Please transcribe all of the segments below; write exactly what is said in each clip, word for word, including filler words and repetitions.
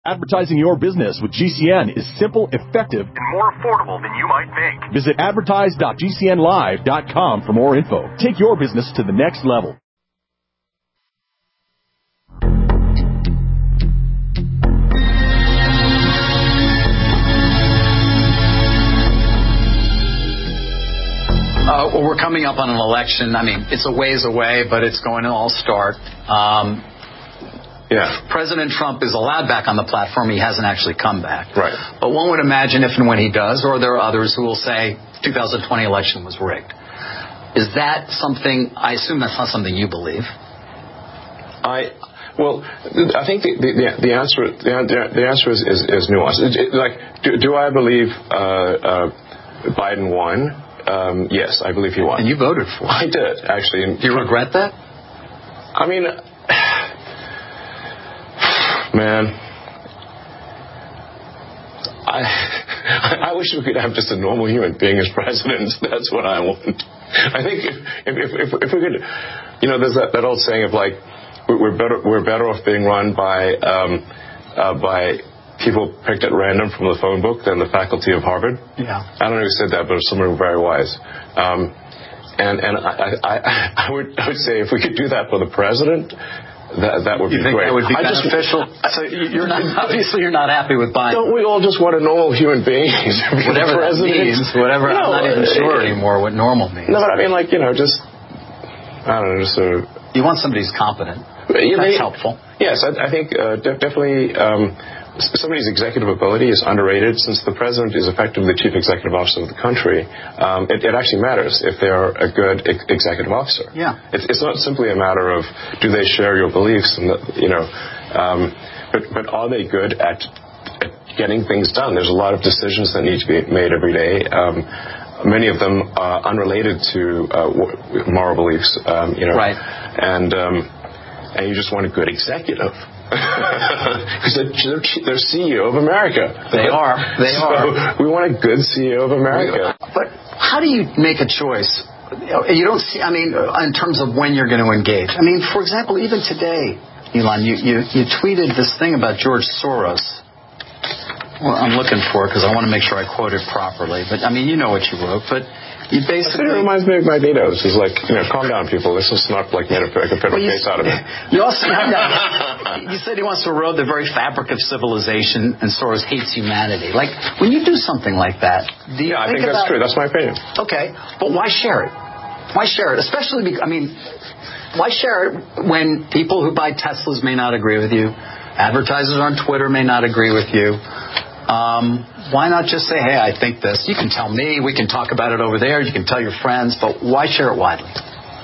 Advertising your business with G C N is simple, effective, and more affordable than you might think. Visit advertise dot g c n live dot com for more info. Take your business to the next level. Uh, well, we're coming up on an election. I mean, it's a ways away, but it's going to all start. Um, Yeah. President Trump is allowed back on the platform. He hasn't actually come back. Right. But one would imagine if and when he does, or there are others who will say two thousand twenty election was rigged. Is that something, I assume that's not something you believe? I, well, I think the, the, the answer the, the answer is, is, is nuanced. It, it, like, do, do I believe uh, uh, Biden won? Um, yes, I believe he won. And you voted for it. I did, actually. Do you regret that? I mean... Man, I I wish we could have just a normal human being as president. That's what I want. I think if if if, if we could, you know, there's that, that old saying of like we're better we're better off being run by um, uh, by people picked at random from the phone book than the faculty of Harvard. Yeah. I don't know who said that, but it's someone very wise. Um, and and I, I I would I would say if we could do that for the president. That, that would you be think great. That would be I beneficial. Just, so you're not obviously you're not happy with Biden. Don't we all just want a normal human being? Whatever that means. Whatever. You know, I'm not even uh, sure anymore what normal means. No, but I mean, like you know, just I don't know, just sort of. You want somebody who's competent. You know, That's helpful. Yes, I, I think uh, de- definitely. Um, Somebody's executive ability is underrated. Since the president is effectively the chief executive officer of the country, um, it, it actually matters if they're a good ex- executive officer. Yeah. It's, it's not simply a matter of do they share your beliefs, and the, you know, um, but but are they good at, at getting things done? There's a lot of decisions that need to be made every day. Um, many of them are unrelated to uh, moral beliefs. Um, you know. Right. And um, and you just want a good executive. Because they're, they're C E O of America. They are. They so are. We want a good C E O of America. But how do you make a choice? You don't see, I mean, in terms of when you're going to engage. I mean, for example, even today, Elon, you, you, you tweeted this thing about George Soros. Well, I'm looking for it because I want to make sure I quote it properly. But, I mean, you know what you wrote. But you basically... It reminds me of Magneto. It's like, you know, calm down, people. This is not like made a federal well, case out of it. You also you said he wants to erode the very fabric of civilization, and Soros hates humanity. Like, when you do something like that, do you yeah, think I think that's about, true. That's my opinion. Okay, but why share it? Why share it? Especially, because, I mean, why share it when people who buy Teslas may not agree with you, advertisers on Twitter may not agree with you? Um, why not just say, hey, I think this. You can tell me. We can talk about it over there. You can tell your friends. But why share it widely?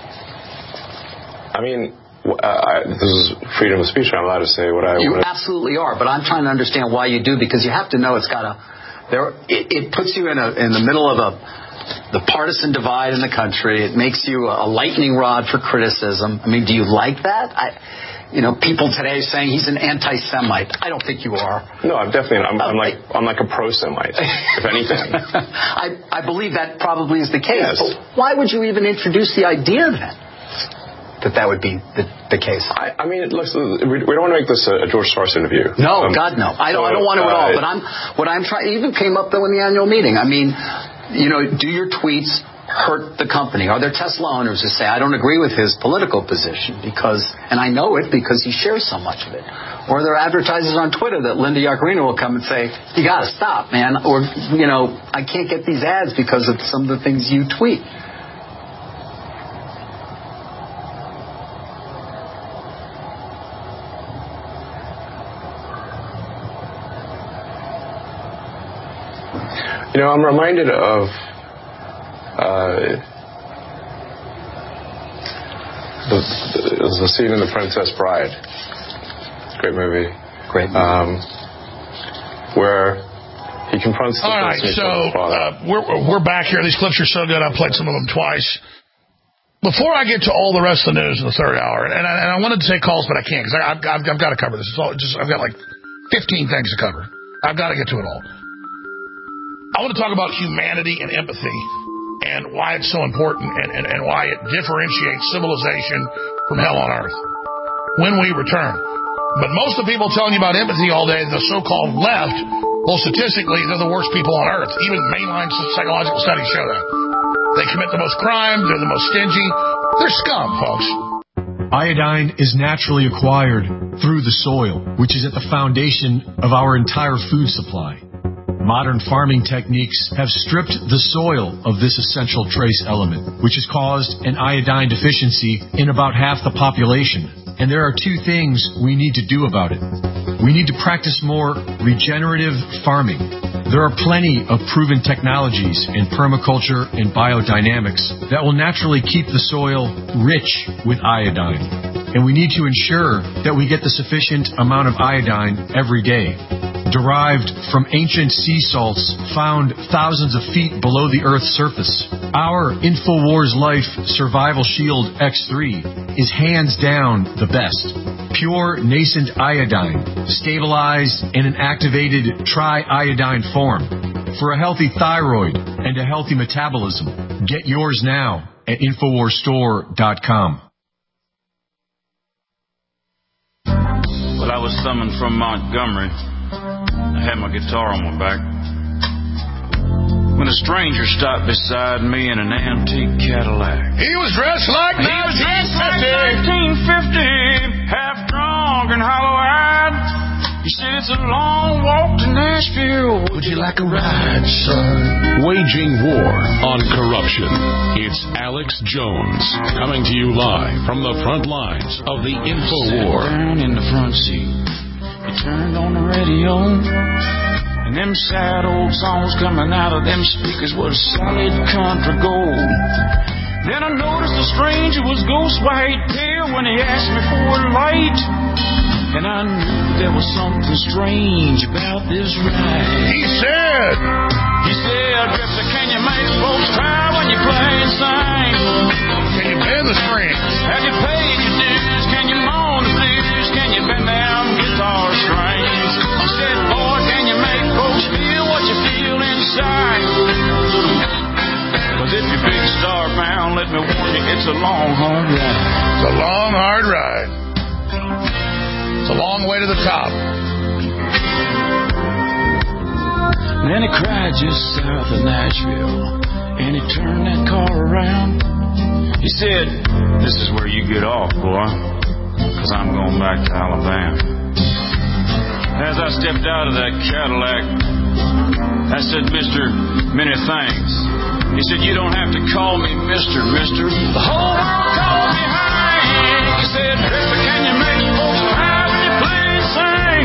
I mean, uh, I, this is freedom of speech. I'm allowed to say what I want. You absolutely are. But I'm trying to understand why you do, because you have to know it's got a... There, it, it puts you in, a, in the middle of a the partisan divide in the country. It makes you a lightning rod for criticism. I mean, do you like that? I... You know, people today saying he's an anti-Semite. I don't think you are. No, I'm definitely. I'm, I'm like I'm like a pro-Semite, if anything. I I believe that probably is the case. Yes. But why would you even introduce the idea then that that would be the, the case? I, I mean, it looks. We, we don't want to make this a, a George Soros interview. No, um, God, no. I don't. So, I don't want to uh, at all. But I'm. What I'm trying. It even came up though in the annual meeting. I mean, you know, do your tweets hurt the company? Are there Tesla owners who say, I don't agree with his political position because, and I know it because he shares so much of it? Or are there advertisers on Twitter that Linda Yaccarino will come and say, you got to stop, man. Or, you know, I can't get these ads because of some of the things you tweet. You know, I'm reminded of Uh, the, the, the scene in The Princess Bride. Great movie. Great movie. Um, where he confronts the All right, so uh, we're, we're back here. These clips are so good, I've played some of them twice. Before I get to all the rest of the news in the third hour, and I, and I wanted to take calls, but I can't because I've, I've, I've got to cover this. It's all just I've got like fifteen things to cover. I've got to get to it all. I want to talk about humanity and empathy and why it's so important and, and, and why it differentiates civilization from hell on earth. When we return, But most of the people telling you about empathy all day, the so-called left, well, statistically, they're the worst people on earth. Even mainline psychological studies show that. They commit the most crime. They're the most stingy. They're scum, folks. Iodine is naturally acquired through the soil, which is at the foundation of our entire food supply. Modern farming techniques have stripped the soil of this essential trace element, which has caused an iodine deficiency in about half the population. And there are two things we need to do about it. We need to practice more regenerative farming. There are plenty of proven technologies in permaculture and biodynamics that will naturally keep the soil rich with iodine. And we need to ensure that we get the sufficient amount of iodine every day. Derived from ancient sea salts found thousands of feet below the Earth's surface, our InfoWars Life Survival Shield X three is hands down the best. Pure nascent iodine, stabilized in an activated tri-iodine form. For a healthy thyroid and a healthy metabolism, get yours now at Infowars Store dot com. Well, I was summoned from Montgomery. I had my guitar on my back when a stranger stopped beside me in an antique Cadillac. He was dressed like nineteen fifty, half drunk and hollow-eyed. He said, it's a long walk to Nashville. Would you like a ride, son? Waging war on corruption. It's Alex Jones coming to you live from the front lines of the InfoWar. Down in the front seat. He turned on the radio, and them sad old songs coming out of them speakers was solid country gold. Then I noticed the stranger was ghost white pale when he asked me for a light, and I knew there was something strange about this ride. He said, he said, Drifter, can you make folks cry when you play and sing? Can you bend the strings? Have you paid your dues? Can you moan the blues? Can you bend them guitar strings? He said, boy, can you make folks feel what you feel inside? Cause if you're big star bound, let me warn you, it's a long, hard ride. It's a long, hard ride. It's a long way to the top. And then he cried just south of Nashville, and he turned that car around. He said, this is where you get off, boy, cause I'm going back to Alabama. As I stepped out of that Cadillac, I said, Mister Many Thanks. He said, you don't have to call me Mister Mister The whole world called me Hank. He said, Drifter, can you make folks cry when you play and sing?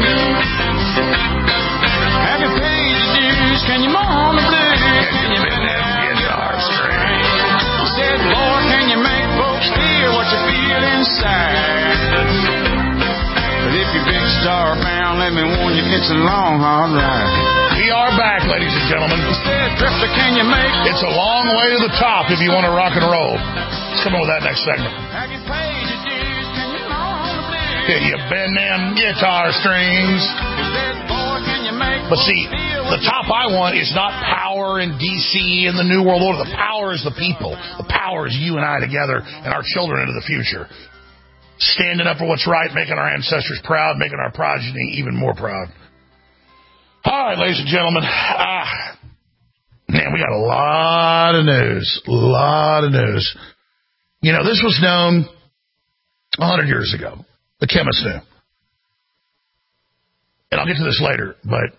Have you paid your dues? Can you moan the blues? Can you bend that guitar string? He said, Lord, can you make folks feel what you feel inside? But if you're big star bound, let me warn you, it's a long, hard ride. We are back, ladies and gentlemen. He said, Drifter, can you make... It's a long way to the top if you want to rock and roll. Let's come on with that next segment. Have you paid your dues? Can you moan the blues? Can you bend them guitar strings? He said, boy, can you make But see, the top I want is not power in D C and the New World Order. The power is the people. The power is you and I together and our children into the future. Standing up for what's right, making our ancestors proud, making our progeny even more proud. All right, ladies and gentlemen. Ah, man, we got a lot of news. A lot of news. You know, this was known one hundred years ago. The chemists knew. And I'll get to this later, but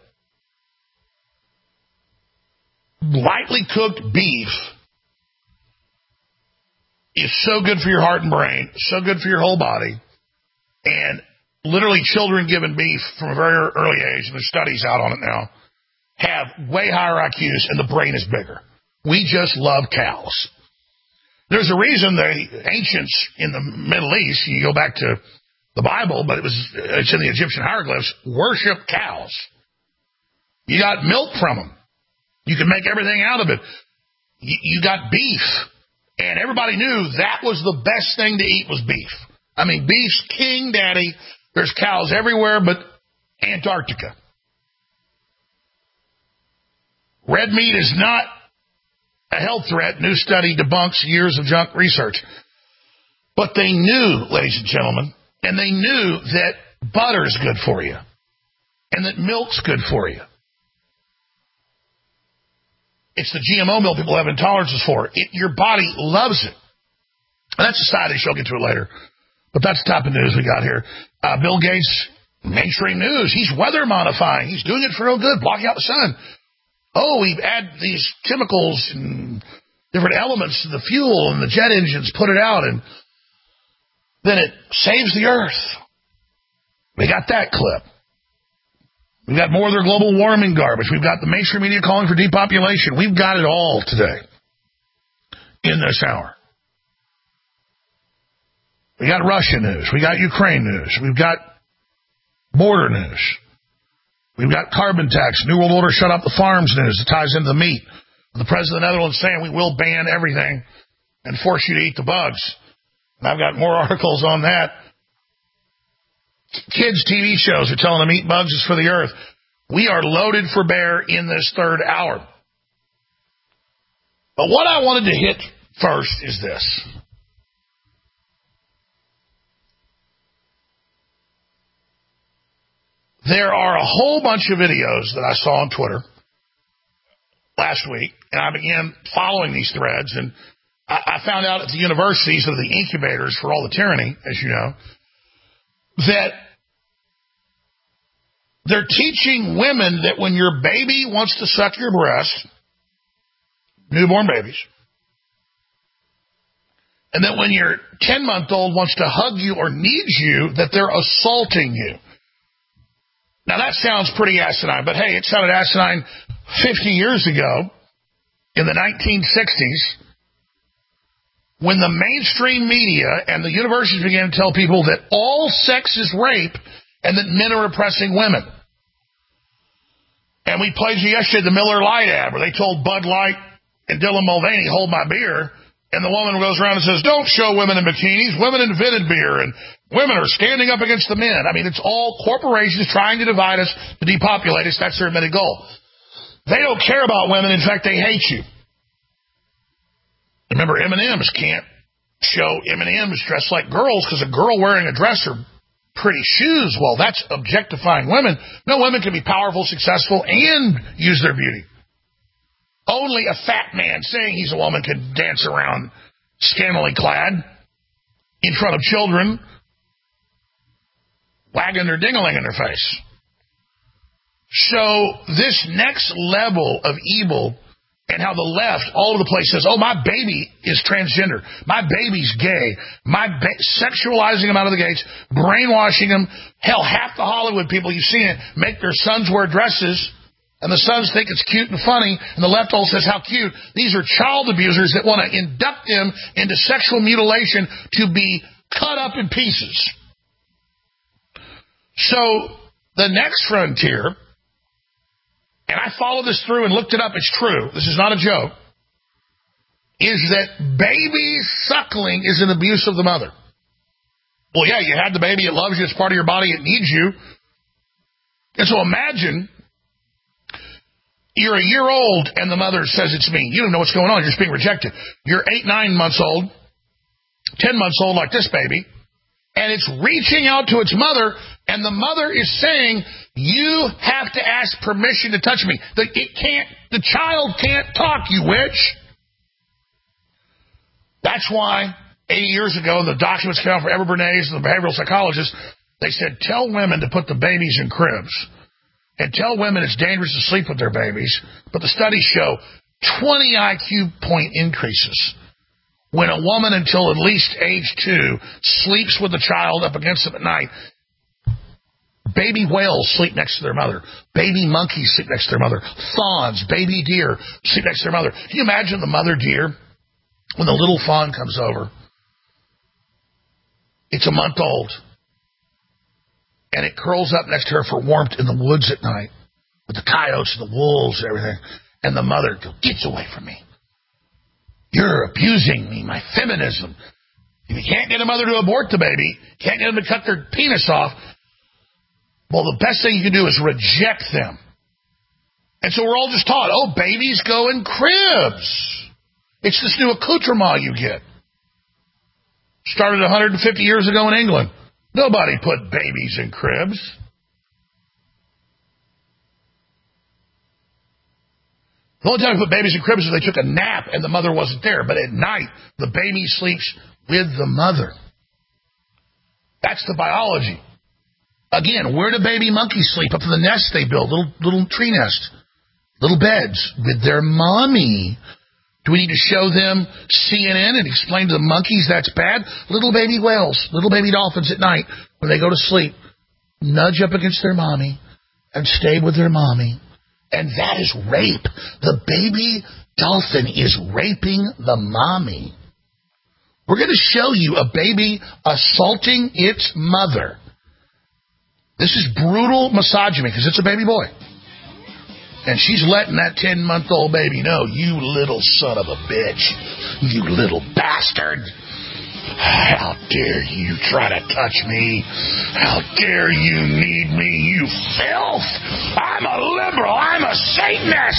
lightly cooked beef is so good for your heart and brain, so good for your whole body, and literally children given beef from a very early age, and there's studies out on it now, have way higher I Qs and the brain is bigger. We just love cows. There's a reason the ancients in the Middle East, you go back to the Bible, but it was it's in the Egyptian hieroglyphs, worship cows. You got milk from them. You can make everything out of it. You, you got beef. And everybody knew that was the best thing to eat was beef. I mean, beef's king, daddy. There's cows everywhere but Antarctica. Red meat is not a health threat. New study debunks years of junk research. But they knew, ladies and gentlemen, and they knew that butter's good for you and that milk's good for you. It's the G M O milk people have intolerances for. It, your body loves it. And that's a side issue. I'll get to it later. But that's the type of news we got here. Uh, Bill Gates, mainstream news. He's weather modifying. He's doing it for real good, blocking out the sun. Oh, we add these chemicals and different elements to the fuel and the jet engines, put it out, and then it saves the earth. We got that clip. We've got more of their global warming garbage. We've got the mainstream media calling for depopulation. We've got it all today in this hour. We got Russia news. We got Ukraine news. We've got border news. We've got carbon tax, New World Order shut up the farms news that ties into the meat. The president of the Netherlands saying we will ban everything and force you to eat the bugs. And I've got more articles on that. Kids' T V shows are telling them eat bugs is for the earth. We are loaded for bear in this third hour. But what I wanted to hit first is this. There are a whole bunch of videos that I saw on Twitter last week, and I began following these threads, and I, I found out at the universities that are the incubators for all the tyranny, as you know, that they're teaching women that when your baby wants to suck your breast, newborn babies, and that when your ten-month-old wants to hug you or needs you, that they're assaulting you. Now, that sounds pretty asinine, but hey, it sounded asinine fifty years ago in the nineteen sixties when the mainstream media and the universities began to tell people that all sex is rape and that men are oppressing women. And we played you yesterday the Miller Lite ad where they told Bud Light and Dylan Mulvaney, hold my beer, and the woman goes around and says, don't show women in bikinis, women invented beer, and women are standing up against the men. I mean, it's all corporations trying to divide us, to depopulate us. That's their admitted goal. They don't care about women. In fact, they hate you. Remember, M and M's can't show M and M's dressed like girls because a girl wearing a dress or pretty shoes, well, that's objectifying women. No, women can be powerful, successful, and use their beauty. Only a fat man saying he's a woman could dance around scantily clad in front of children, wagging their ding-a-ling in their face. So this next level of evil and how the left all over the place says, oh, my baby is transgender. My baby's gay. My ba- sexualizing them out of the gates, brainwashing them. Hell, half the Hollywood people, you've seen it, make their sons wear dresses, and the sons think it's cute and funny, and the left all says how cute. These are child abusers that want to induct them into sexual mutilation to be cut up in pieces. So the next frontier, and I followed this through and looked it up, it's true, this is not a joke, is that baby suckling is an abuse of the mother. Well, yeah, you had the baby, it loves you, it's part of your body, it needs you. And so imagine you're a year old and the mother says it's me. You don't know what's going on, you're just being rejected. You're eight, nine months old, ten months old like this baby, and it's reaching out to its mother, and the mother is saying, you have to ask permission to touch me. The, it can't, the child can't talk, you witch. That's why eighty years ago, the documents came out for Ever Bernays and the behavioral psychologists, they said, tell women to put the babies in cribs. And tell women it's dangerous to sleep with their babies. But the studies show twenty I Q point increases when a woman until at least age two sleeps with the child up against them at night. Baby whales sleep next to their mother. Baby monkeys sleep next to their mother. Fawns, baby deer sleep next to their mother. Can you imagine the mother deer when the little fawn comes over? It's a month old. And it curls up next to her for warmth in the woods at night with the coyotes and the wolves and everything. And the mother goes, get away from me. You're abusing me, my feminism. If you can't get a mother to abort the baby, can't get them to cut their penis off, well, the best thing you can do is reject them. And so we're all just taught, oh, babies go in cribs. It's this new accoutrement you get. Started one hundred fifty years ago in England. Nobody put babies in cribs. The only time they put babies in cribs is they took a nap and the mother wasn't there. But at night, the baby sleeps with the mother. That's the biology. Again, where do baby monkeys sleep? Up in the nest they build, little little tree nest, little beds with their mommy. Do we need to show them C N N and explain to the monkeys that's bad? Little baby whales, little baby dolphins at night, when they go to sleep, nudge up against their mommy and stay with their mommy. And that is rape. The baby dolphin is raping the mommy. We're going to show you a baby assaulting its mother. This is brutal misogyny because it's a baby boy. And she's letting that ten-month-old baby know, you little son of a bitch, you little bastard. How dare you try to touch me? How dare you need me, you filth? I'm a liberal. I'm a Satanist.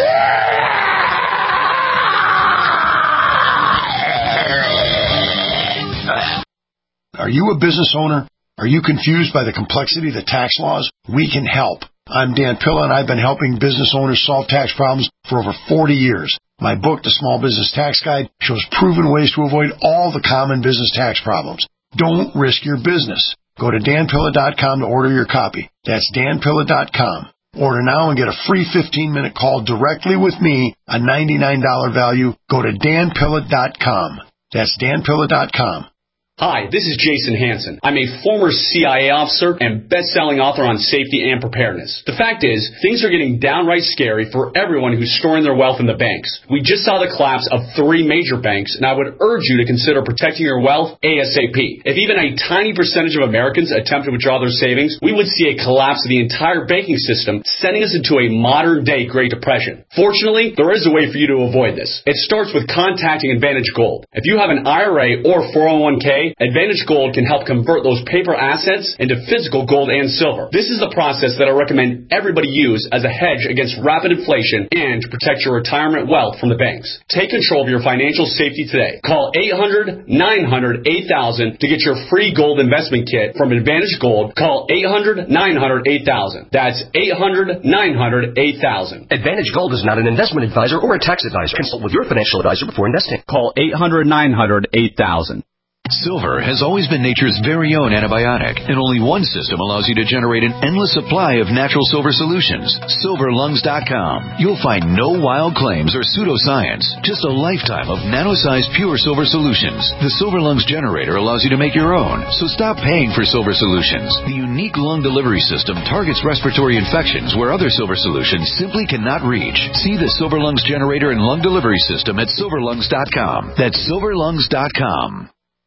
Are you a business owner? Are you confused by the complexity of the tax laws? We can help. I'm Dan Pilla, and I've been helping business owners solve tax problems for over forty years. My book, The Small Business Tax Guide, shows proven ways to avoid all the common business tax problems. Don't risk your business. Go to dan pilla dot com to order your copy. That's dan pilla dot com. Order now and get a free fifteen-minute call directly with me, a ninety-nine dollars value. Go to dan pilla dot com. That's dan pilla dot com. Hi, this is Jason Hansen. I'm a former C I A officer and best-selling author on safety and preparedness. The fact is, things are getting downright scary for everyone who's storing their wealth in the banks. We just saw the collapse of three major banks, and I would urge you to consider protecting your wealth ASAP. If even a tiny percentage of Americans attempt to withdraw their savings, we would see a collapse of the entire banking system, sending us into a modern-day Great Depression. Fortunately, there is a way for you to avoid this. It starts with contacting Advantage Gold. If you have an I R A or four oh one k, Advantage Gold can help convert those paper assets into physical gold and silver. This is the process that I recommend everybody use as a hedge against rapid inflation and to protect your retirement wealth from the banks. Take control of your financial safety today. Call eight hundred, nine hundred, eight thousand to get your free gold investment kit from Advantage Gold. Call eight hundred, nine hundred, eight thousand. That's eight hundred, nine hundred, eight thousand. Advantage Gold is not an investment advisor or a tax advisor. Consult with your financial advisor before investing. Call eight hundred, nine hundred, eight thousand. Silver has always been nature's very own antibiotic, and only one system allows you to generate an endless supply of natural silver solutions. silver lungs dot com. You'll find no wild claims or pseudoscience, just a lifetime of nano-sized pure silver solutions. The Silver Lungs generator allows you to make your own, so stop paying for silver solutions. The unique lung delivery system targets respiratory infections where other silver solutions simply cannot reach. See the Silver Lungs generator and lung delivery system at silver lungs dot com. That's silver lungs dot com.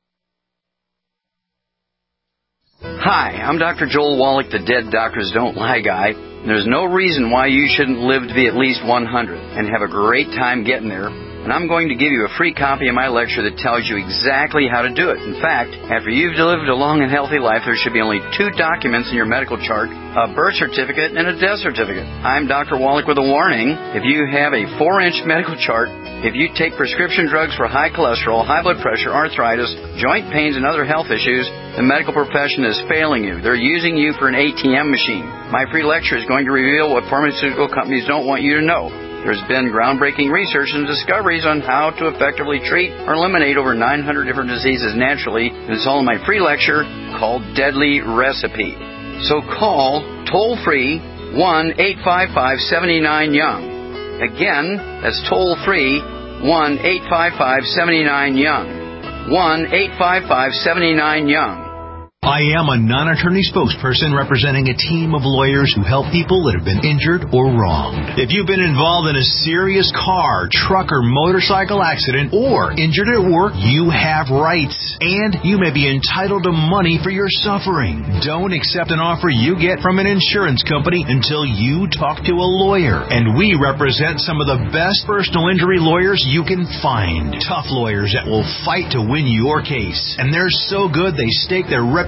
Hi, I'm Doctor Joel Wallach, the Dead Doctors Don't Lie guy. There's no reason why you shouldn't live to be at least one hundred and have a great time getting there. And I'm going to give you a free copy of my lecture that tells you exactly how to do it. In fact, after you've lived a long and healthy life, there should be only two documents in your medical chart, a birth certificate and a death certificate. I'm Doctor Wallach with a warning. If you have a four-inch medical chart, if you take prescription drugs for high cholesterol, high blood pressure, arthritis, joint pains, and other health issues, the medical profession is failing you. They're using you for an A T M machine. My free lecture is going to reveal what pharmaceutical companies don't want you to know. There's been groundbreaking research and discoveries on how to effectively treat or eliminate over nine hundred different diseases naturally, and it's all in my free lecture called Deadly Recipe. So call toll-free one eight five five, seven nine young. Again, that's toll-free one eight five five, seven nine young. one eight five five, seven nine young. I am a non-attorney spokesperson representing a team of lawyers who help people that have been injured or wronged. If you've been involved in a serious car, truck, or motorcycle accident or injured at work, you have rights, and you may be entitled to money for your suffering. Don't accept an offer you get from an insurance company until you talk to a lawyer. And we represent some of the best personal injury lawyers you can find. Tough lawyers that will fight to win your case. And they're so good they stake their reputation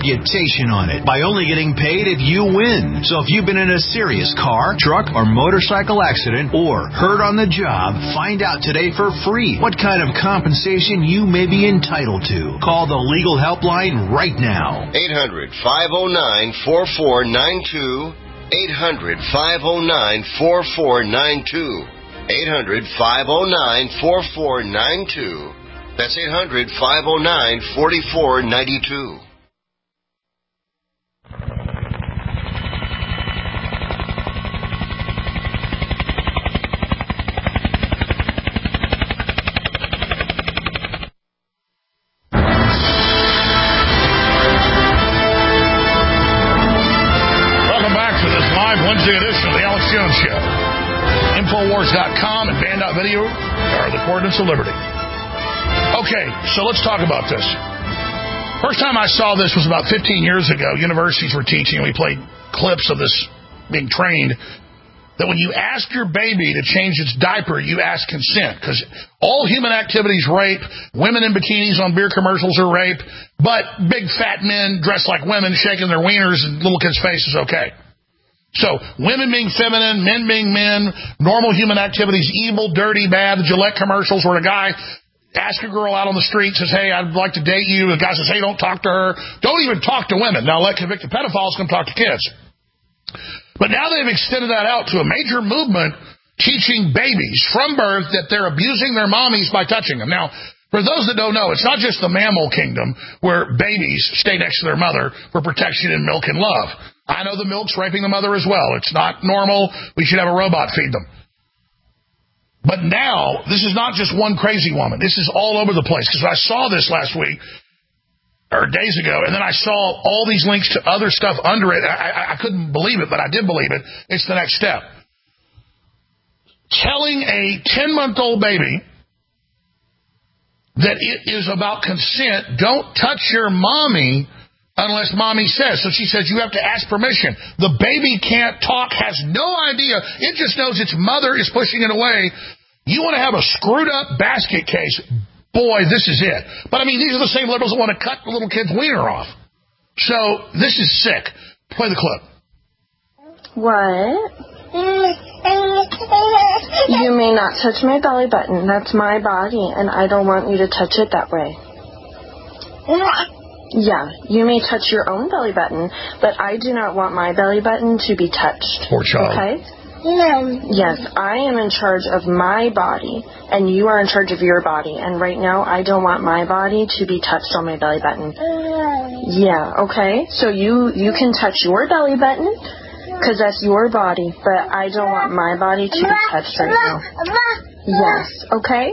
reputation on it by only getting paid if you win. So if you've been in a serious car, truck, or motorcycle accident or hurt on the job, find out today for free what kind of compensation you may be entitled to. Call the Legal Helpline right now. eight hundred, five oh nine, four four nine two. eight hundred, five oh nine, four four nine two. eight hundred, five oh nine, four four nine two. That's eight hundred, five oh nine, four four nine two. Wednesday edition of the Alex Jones Show. Infowars dot com and Band dot video are the coordinates of liberty. Okay, so let's talk about this. First time I saw this was about fifteen years ago. Universities were teaching, and we played clips of this being trained, that when you ask your baby to change its diaper, you ask consent. Because all human activity is rape. Women in bikinis on beer commercials are rape. But big fat men dressed like women shaking their wieners in little kids' faces, okay. So, women being feminine, men being men, normal human activities, evil, dirty, bad. The Gillette commercials where a guy asks a girl out on the street, says, hey, I'd like to date you. The guy says, hey, don't talk to her. Don't even talk to women. Now let convicted pedophiles come talk to kids. But now they've extended that out to a major movement teaching babies from birth that they're abusing their mommies by touching them. Now, for those that don't know, it's not just the mammal kingdom where babies stay next to their mother for protection and milk and love. I know the milk's raping the mother as well. It's not normal. We should have a robot feed them. But now, this is not just one crazy woman. This is all over the place. Because I saw this last week, or days ago, and then I saw all these links to other stuff under it. I, I, I couldn't believe it, but I did believe it. It's the next step. Telling a ten-month-old baby that it is about consent, don't touch your mommy unless mommy says. So she says you have to ask permission. The baby can't talk, has no idea. It just knows its mother is pushing it away. You want to have a screwed up basket case, boy, this is it. But I mean, these are the same liberals that want to cut the little kid's wiener off. So this is sick. Play the clip. What? You may not touch my belly button. That's my body, and I don't want you to touch it that way. Yeah, you may touch your own belly button, but I do not want my belly button to be touched. Poor child. Okay? Yes, I am in charge of my body, and you are in charge of your body. And right now, I don't want my body to be touched on my belly button. Yeah, okay? So you, you can touch your belly button, because that's your body, but I don't want my body to be touched right now. Yes, okay?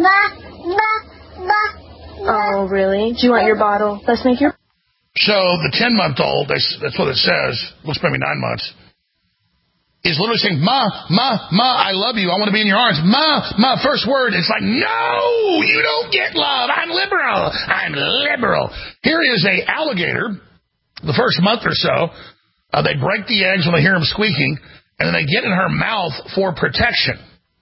Oh, really? Do you want your bottle? Let's make your... So the ten-month-old, that's what it says, looks maybe nine months, is literally saying, Ma, Ma, Ma, I love you. I want to be in your arms. Ma, Ma, first word. It's like, no, you don't get love. I'm liberal. I'm liberal. Here is a alligator, the first month or so. Uh, they break the eggs when they hear them squeaking, and then they get in her mouth for protection.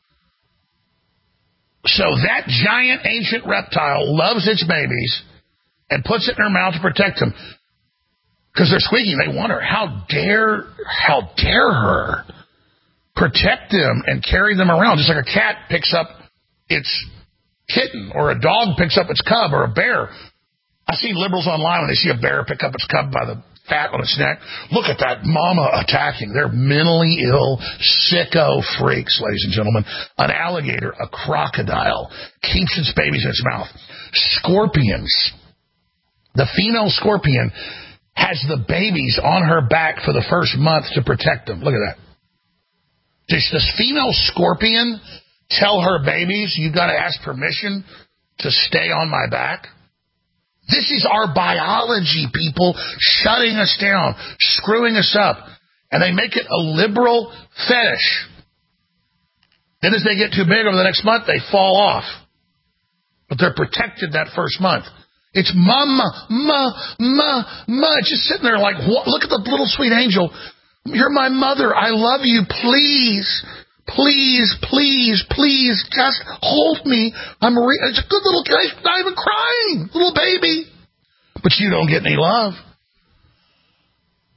So that giant ancient reptile loves its babies and puts it in her mouth to protect them. Because they're squeaking. They want her. How dare, how dare her protect them and carry them around, just like a cat picks up its kitten or a dog picks up its cub or a bear. I see liberals online when they see a bear pick up its cub by the fat on its neck. Look at that mama attacking. They're mentally ill, sicko freaks, ladies and gentlemen. An alligator, a crocodile, keeps its babies in its mouth. Scorpions. The female scorpion has the babies on her back for the first month to protect them. Look at that. Does this female scorpion tell her babies, you got to ask permission to stay on my back? This is our biology, people, shutting us down, screwing us up. And they make it a liberal fetish. Then as they get too big over the next month, they fall off. But they're protected that first month. It's mama, ma, ma, ma. Just sitting there like, what? Look at the little sweet angel. You're my mother. I love you. Please, please, please, please, just hold me. I'm re- it's a good little kid. Not even crying. Little baby. But you don't get any love.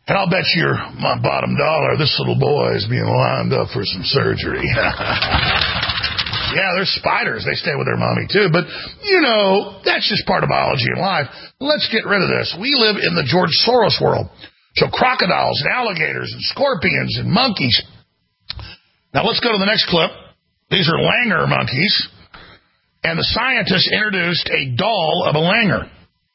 And I'll bet you my bottom dollar, this little boy is being lined up for some surgery. Yeah, there's spiders. They stay with their mommy, too. But, you know, that's just part of biology and life. Let's get rid of this. We live in the George Soros world. So crocodiles and alligators and scorpions and monkeys. Now, let's go to the next clip. These are langur monkeys. And the scientists introduced a doll of a langur.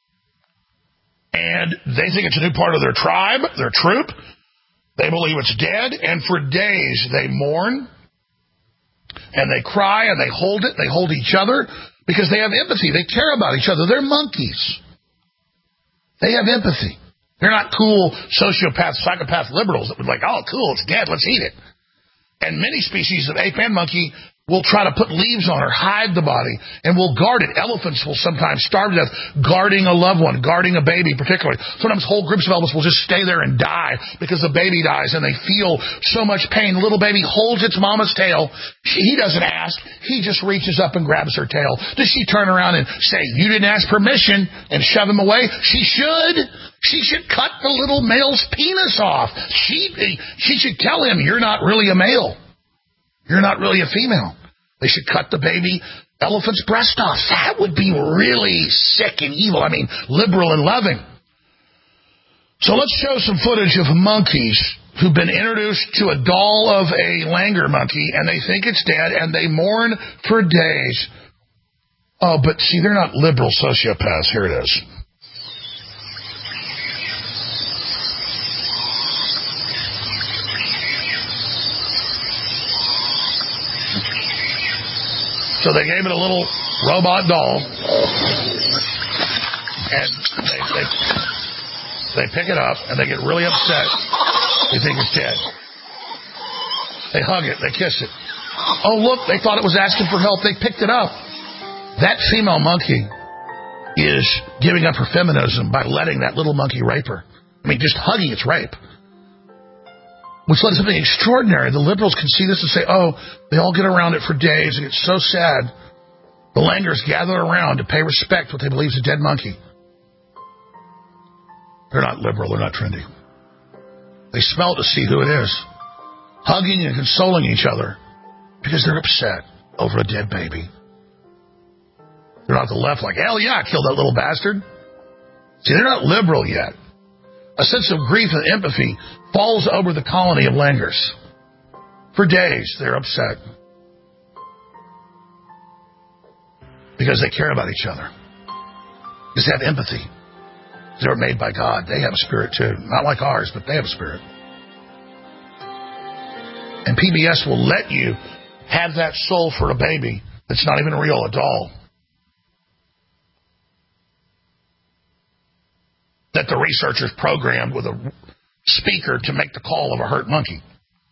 And they think it's a new part of their tribe, their troop. They believe it's dead, and for days they mourn, and they cry, and they hold it. They hold each other because they have empathy. They care about each other. They're monkeys. They have empathy. They're not cool sociopath, psychopath liberals that would like, oh, cool, it's dead, let's eat it. And many species of ape and monkey will try to put leaves on or hide the body, and will guard it. Elephants will sometimes starve to death guarding a loved one, guarding a baby particularly. Sometimes whole groups of elephants will just stay there and die because the baby dies, and they feel so much pain. The little baby holds its mama's tail. She, he doesn't ask. He just reaches up and grabs her tail. Does she turn around and say, you didn't ask permission, and shove him away? She should. She should cut the little male's penis off. She, she should tell him, you're not really a male. You're not really a female. They should cut the baby elephant's breast off. That would be really sick and evil. I mean, liberal and loving. So let's show some footage of monkeys who've been introduced to a doll of a langur monkey, and they think it's dead, and they mourn for days. Oh, but see, they're not liberal sociopaths. Here it is. So they gave it a little robot doll, and they, they, they pick it up, and they get really upset. They think it's dead. They hug it. They kiss it. Oh, look, they thought it was asking for help. They picked it up. That female monkey is giving up her feminism by letting that little monkey rape her. I mean, just hugging its rape. Which led to something extraordinary. The liberals can see this and say, oh, they all get around it for days, and it's so sad. The langurs gather around to pay respect to what they believe is a dead monkey. They're not liberal. They're not trendy. They smell to see who it is, hugging and consoling each other because they're upset over a dead baby. They're not the left like, hell yeah, kill that little bastard. See, they're not liberal yet. A sense of grief and empathy falls over the colony of langurs. For days, they're upset because they care about each other. Because they have empathy. They were made by God. They have a spirit too. Not like ours, but they have a spirit. And P B S will let you have that soul for a baby that's not even real, a doll. That the researchers programmed with a speaker to make the call of a hurt monkey.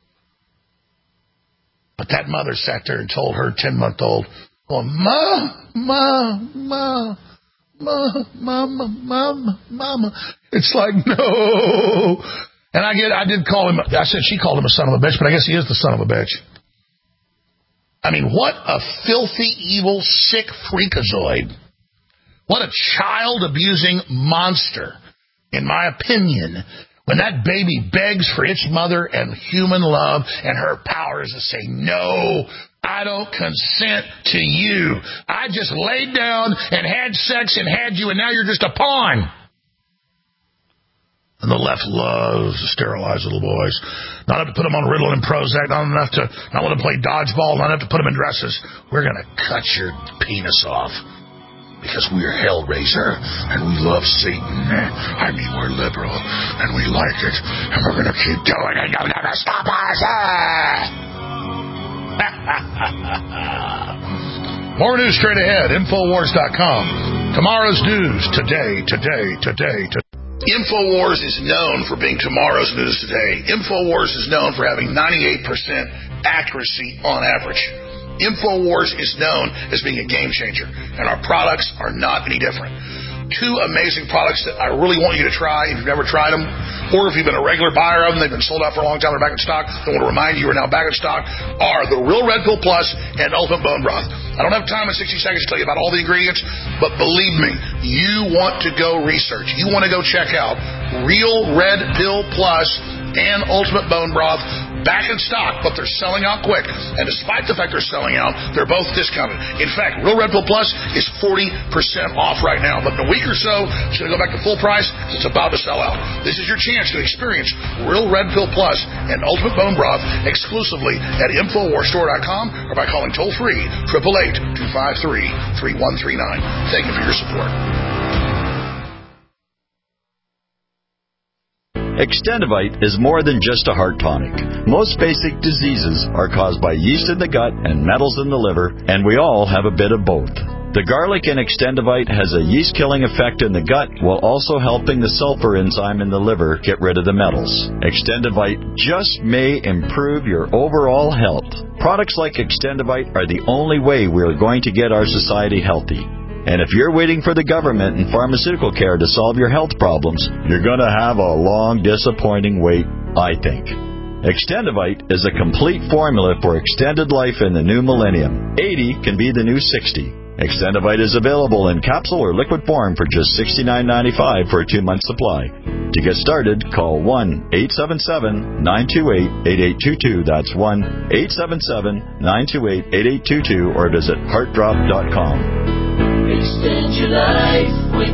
But that mother sat there and told her ten-month-old, oh, Ma, Ma, Ma, Ma, Mama, Mama, Mama. It's like, no. And I get, I did call him, I said she called him a son of a bitch, but I guess he is the son of a bitch. I mean, what a filthy, evil, sick freakazoid. What a child-abusing monster. In my opinion, when that baby begs for its mother and human love and her powers to say, no, I don't consent to you. I just laid down and had sex and had you, and now you're just a pawn. And the left loves to sterilize little boys. Not enough to put them on Ritalin and Prozac, not enough to not want to play dodgeball, not enough to put them in dresses. We're going to cut your penis off. Because we're Hellraiser, and we love Satan. I mean, we're liberal, and we like it, and we're going to keep doing it. You'll never stop us. More news straight ahead. Infowars dot com. Tomorrow's news today, today, today, today. Infowars is known for being tomorrow's news today. Infowars is known for having ninety-eight percent accuracy on average. Infowars is known as being a game changer, and our products are not any different. Two amazing products that I really want you to try if you've never tried them, or if you've been a regular buyer of them, they've been sold out for a long time, they're back in stock, I want to remind you, you're now back in stock, are the Real Red Pill Plus and Elephant Bone Broth. I don't have time in sixty seconds to tell you about all the ingredients, but believe me, you want to go research. You want to go check out Real Red Pill Plus and Ultimate Bone Broth back in stock, but they're selling out quick. And despite the fact they're selling out, they're both discounted. In fact, Real Red Pill Plus is forty percent off right now. But in a week or so, it's going to go back to full price. It's about to sell out. This is your chance to experience Real Red Pill Plus and Ultimate Bone Broth exclusively at Infowars Store dot com or by calling toll-free eight eight eight, two five three, three one three nine. Thank you for your support. Extendivite is more than just a heart tonic. Most basic diseases are caused by yeast in the gut and metals in the liver, and we all have a bit of both. The garlic in Extendivite has a yeast-killing effect in the gut while also helping the sulfur enzyme in the liver get rid of the metals. Extendivite just may improve your overall health. Products like Extendivite are the only way we are going to get our society healthy. And if you're waiting for the government and pharmaceutical care to solve your health problems, you're going to have a long, disappointing wait, I think. Extendivite is a complete formula for extended life in the new millennium. eighty can be the new sixty. Extendivite is available in capsule or liquid form for just sixty-nine ninety-five for a two-month supply. To get started, call one eight seven seven, nine two eight, eight eight two two. That's one eight seven seven, nine two eight, eight eight two two or visit heart drop dot com. Extend your life with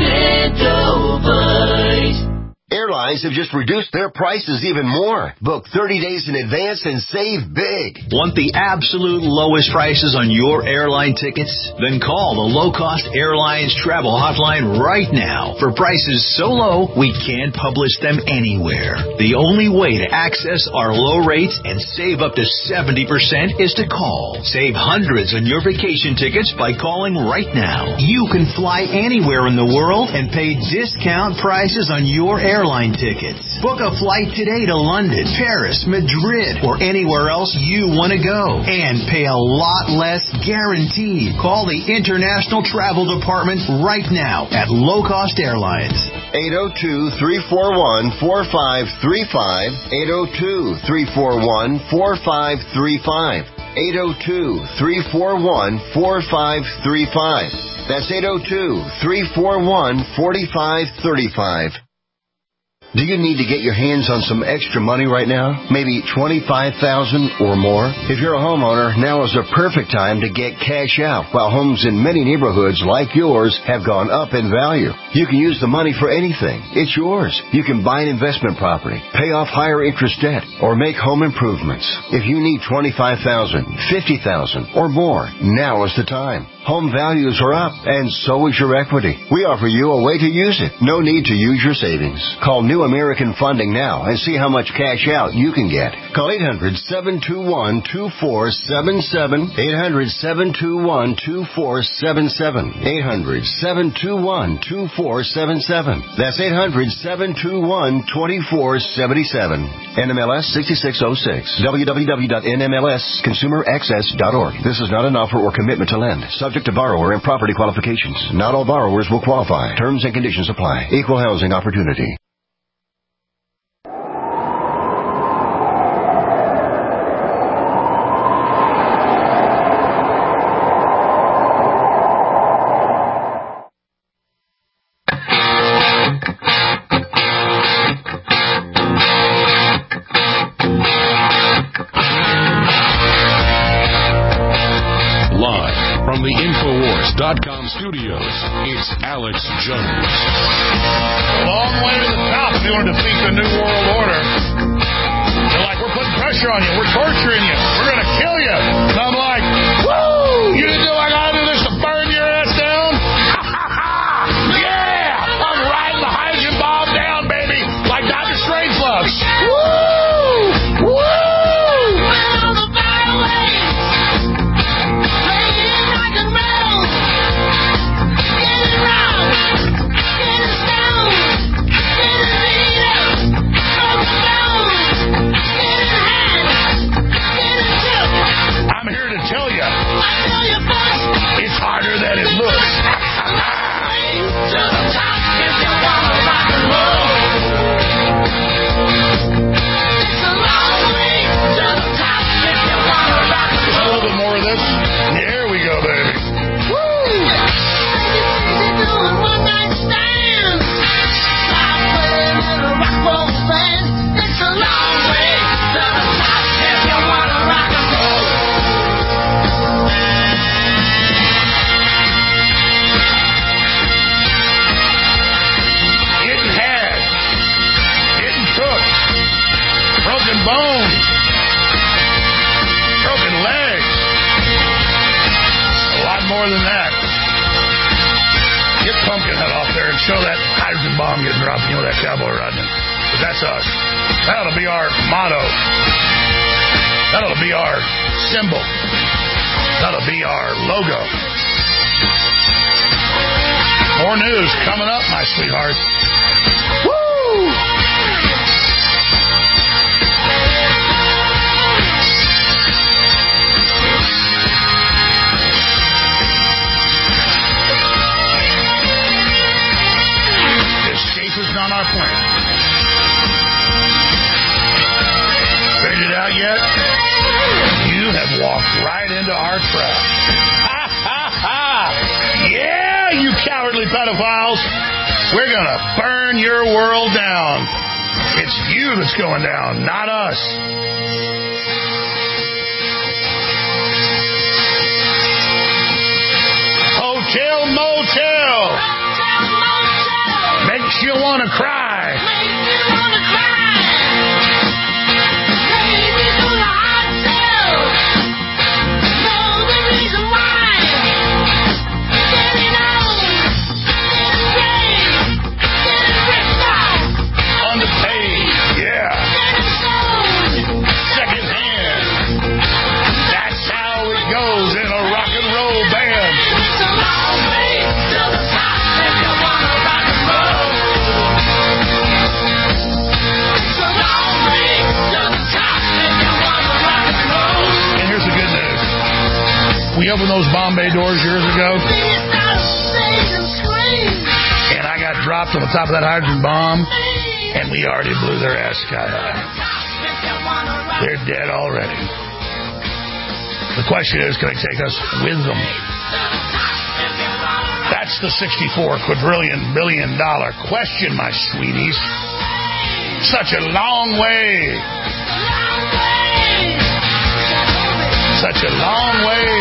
Extendivite. Airlines have just reduced their prices even more. Book thirty days in advance and save big. Want the absolute lowest prices on your airline tickets? Then call the Low Cost Airlines Travel Hotline right now. For prices so low, we can't publish them anywhere. The only way to access our low rates and save up to seventy percent is to call. Save hundreds on your vacation tickets by calling right now. You can fly anywhere in the world and pay discount prices on your airline airline tickets. Book a flight today to London, Paris, Madrid, or anywhere else you want to go and pay a lot less guaranteed. Call the International Travel Department right now at Low Cost Airlines. eight oh two, three four one, four five three five, eight oh two, three four one, four five three five, eight oh two, three four one, four five three five. That's eight oh two, three four one, four five three five. Do you need to get your hands on some extra money right now? Maybe twenty-five thousand dollars or more? If you're a homeowner, now is the perfect time to get cash out while homes in many neighborhoods like yours have gone up in value. You can use the money for anything. It's yours. You can buy an investment property, pay off higher interest debt, or make home improvements. If you need twenty-five thousand dollars, fifty thousand dollars, or more, now is the time. Home values are up, and so is your equity. We offer you a way to use it. No need to use your savings. Call New American Funding now and see how much cash out you can get. Call eight hundred, seven two one, two four seven seven, eight hundred, seven two one, two four seven seven, eight hundred, seven two one, two four seven seven. That's eight hundred, seven two one, two four seven seven. N M L S six six oh six. w w w dot n m l s consumer access dot org. This is not an offer or commitment to lend. Subject to borrower and property qualifications. Not all borrowers will qualify. Terms and conditions apply. Equal housing opportunity. From the Infowars dot com studios, it's Alex Jones. A long way to the top if you want to defeat the New World Order. They're like, we're putting pressure on you. We're torturing you. We're going to kill you. And I'm like, woo! You didn't do I got to do this to burn your ass down? Yeah! I'm riding the hydrogen bomb down, baby, like Doctor Strangelove. Woo! Woo! show that hydrogen bomb getting dropped, you know, that cowboy riding it. But that's us. That'll be our motto. That'll be our symbol. That'll be our logo. More news coming up, my sweetheart. Woo! Escape is not our plan. Figured it out yet? You have walked right into our trap. Ha ha ha! Yeah, you cowardly pedophiles! We're gonna burn your world down. It's you that's going down, not us. Hotel Motel makes you want to cry. We opened those Bombay doors years ago, and I got dropped on the top of that hydrogen bomb, and we already blew their ass sky high. They're dead already. The question is, can I take us with them? That's the sixty-four quadrillion billion dollar question, my sweeties. Such a long way. Such a long way.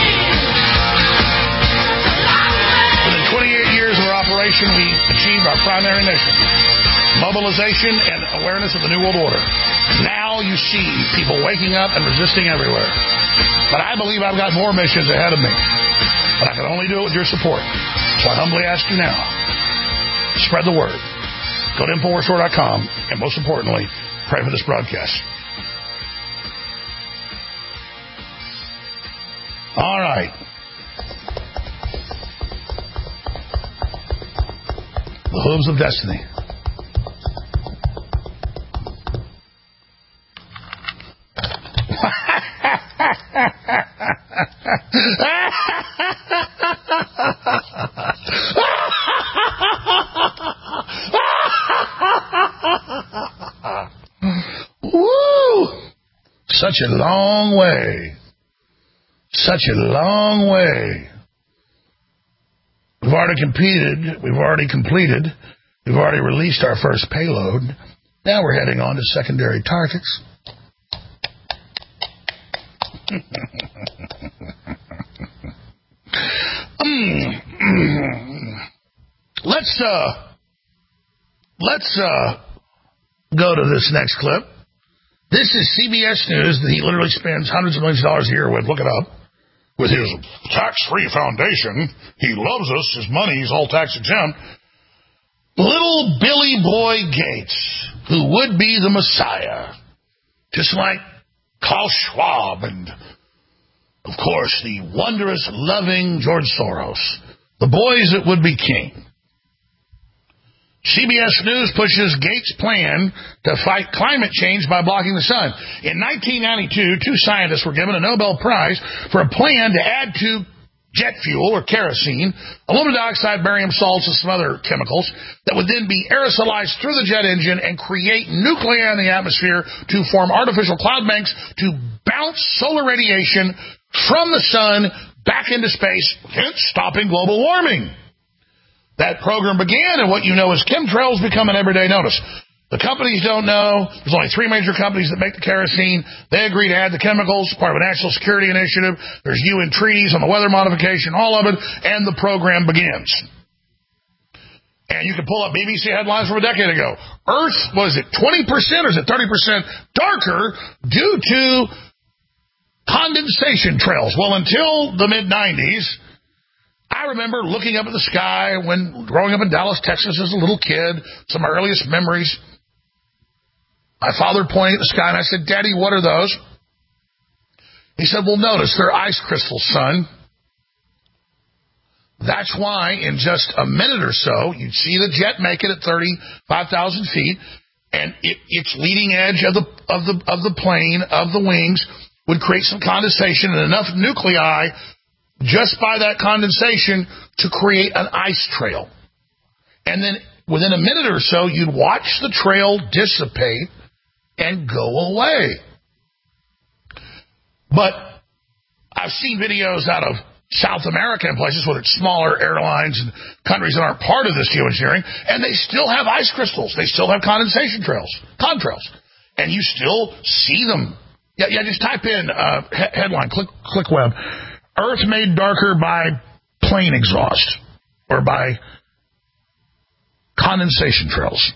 Within twenty-eight years of our operation, we achieved our primary mission: mobilization and awareness of the New World Order. Now you see people waking up and resisting everywhere. But I believe I've got more missions ahead of me. But I can only do it with your support. So I humbly ask you now, spread the word. Go to Infowars Store dot com, and most importantly, pray for this broadcast. All right. The hooves of destiny. Woo! Such a long way. Such a long way. We've already competed. We've already completed. We've already released our first payload. Now we're heading on to secondary targets. let's uh, let's uh, go to this next clip. This is C B S News that he literally spends hundreds of millions of dollars a year with. Look it up. With his tax-free foundation, he loves us. His money is all tax-exempt. Little Billy Boy Gates, who would be the Messiah, just like Klaus Schwab and, of course, the wondrous, loving George Soros, the boys that would be king. C B S News pushes Gates' plan to fight climate change by blocking the sun. In nineteen ninety-two, two scientists were given a Nobel Prize for a plan to add to jet fuel, or kerosene, aluminum dioxide, barium salts, and some other chemicals that would then be aerosolized through the jet engine and create nuclei in the atmosphere to form artificial cloud banks to bounce solar radiation from the sun back into space, hence stopping global warming. That program began, and what you know as chemtrails become an everyday notice. The companies don't know. There's only three major companies that make the kerosene. They agree to add the chemicals, part of a national security initiative. There's U N treaties on the weather modification, all of it, and the program begins. And you can pull up B B C headlines from a decade ago. Earth, was it twenty percent or is it thirty percent darker due to condensation trails? Well, until the mid nineties, I remember looking up at the sky when growing up in Dallas, Texas as a little kid, some of my earliest memories. My father pointing at the sky, and I said, Daddy, what are those? He said, well, notice, they're ice crystals, son. That's why in just a minute or so, you'd see the jet make it at thirty-five thousand feet, and it, its leading edge of the, of the, of the plane, of the wings, would create some condensation and enough nuclei just by that condensation to create an ice trail. And then within a minute or so, you'd watch the trail dissipate and go away. But I've seen videos out of South America and places where it's smaller airlines and countries that aren't part of this geoengineering, and they still have ice crystals. They still have condensation trails, contrails. And you still see them. Yeah, yeah. Just type in uh, he- headline, click, click web. Earth made darker by plane exhaust or by condensation trails.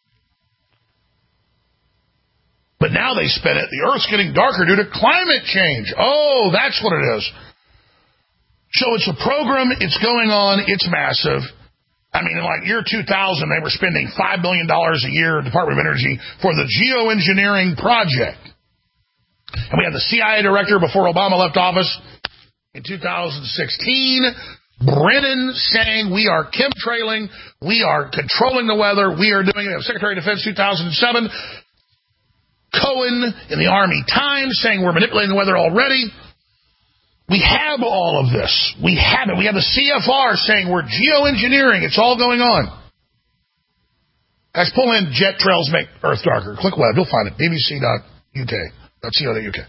But now they spin it, the Earth's getting darker due to climate change. Oh, that's what it is. So it's a program, it's going on, it's massive. I mean, in like year two thousand, they were spending five billion dollars a year, Department of Energy, for the geoengineering project. And we had the C I A director before Obama left office in two thousand sixteen, Brennan saying we are chemtrailing, we are controlling the weather, we are doing it. Secretary of Defense two thousand seven, Cohen in the Army Times saying we're manipulating the weather already. We have all of this. We have it. We have the C F R saying we're geoengineering. It's all going on. Guys, pull in jet trails make Earth darker. Click web. You'll find it. B B C dot U K. .co dot U K.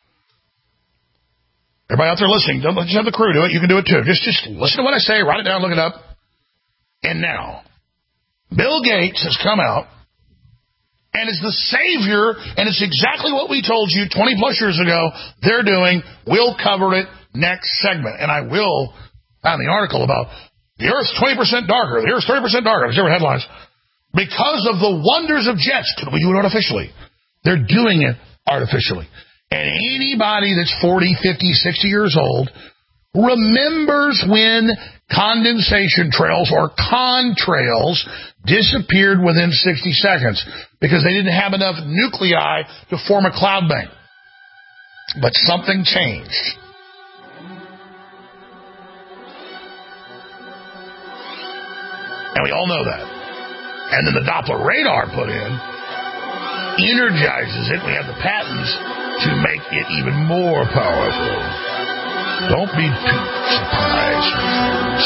Everybody out there listening, don't just have the crew do it. You can do it too. Just, just listen to what I say, write it down, look it up. And now, Bill Gates has come out and is the savior, and it's exactly what we told you twenty plus years ago they're doing. We'll cover it next segment. And I will find the article about the Earth's twenty percent darker, the Earth's thirty percent darker, different headlines, because of the wonders of jets. Could we do it artificially? They're doing it artificially. And anybody that's forty, fifty, sixty years old remembers when condensation trails or contrails disappeared within sixty seconds because they didn't have enough nuclei to form a cloud bank. But something changed. And we all know that. And then the Doppler radar put in energizes it. We have the patents to make it even more powerful. Don't be too surprised, friends.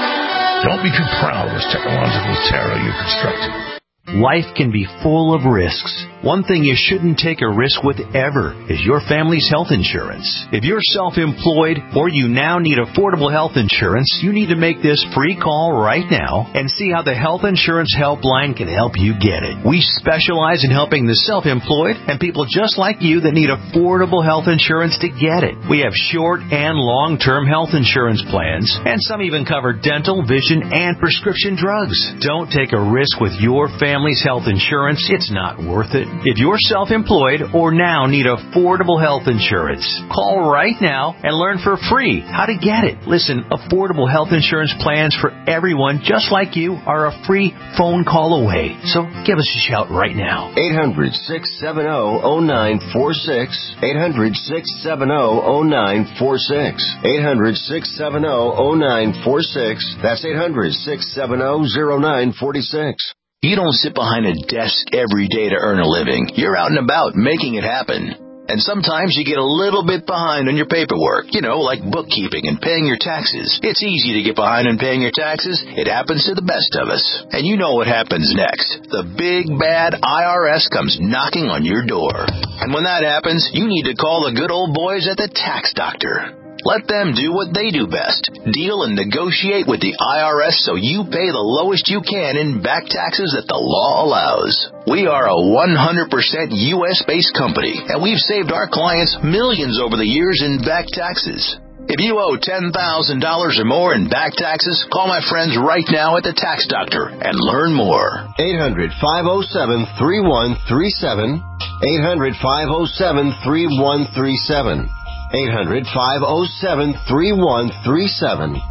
Don't be too proud of this technological terror you constructed. Life can be full of risks. One thing you shouldn't take a risk with ever is your family's health insurance. If you're self-employed or you now need affordable health insurance, you need to make this free call right now and see how the Health Insurance Helpline can help you get it. We specialize in helping the self-employed and people just like you that need affordable health insurance to get it. We have short and long-term health insurance plans, and some even cover dental, vision, and prescription drugs. Don't take a risk with your family's health insurance. It's not worth it. If you're self-employed or now need affordable health insurance, call right now and learn for free how to get it. Listen, affordable health insurance plans for everyone just like you are a free phone call away. So give us a shout right now. eight hundred, six seven zero, zero nine four six. eight hundred, six seven zero, zero nine four six. eight hundred, six seven zero, zero nine four six. That's eight hundred, six seven zero, zero nine four six. You don't sit behind a desk every day to earn a living. You're out and about making it happen. And sometimes you get a little bit behind on your paperwork, you know, like bookkeeping and paying your taxes. It's easy to get behind on paying your taxes. It happens to the best of us. And you know what happens next. The big, bad I R S comes knocking on your door. And when that happens, you need to call the good old boys at the Tax Doctor. Let them do what they do best. Deal and negotiate with the I R S so you pay the lowest you can in back taxes that the law allows. We are a one hundred percent U S-based company, and we've saved our clients millions over the years in back taxes. If you owe ten thousand dollars or more in back taxes, call my friends right now at the Tax Doctor and learn more. eight hundred, five oh seven, three one three seven. eight hundred, five oh seven, three one three seven. eight hundred, five oh seven, three one three seven.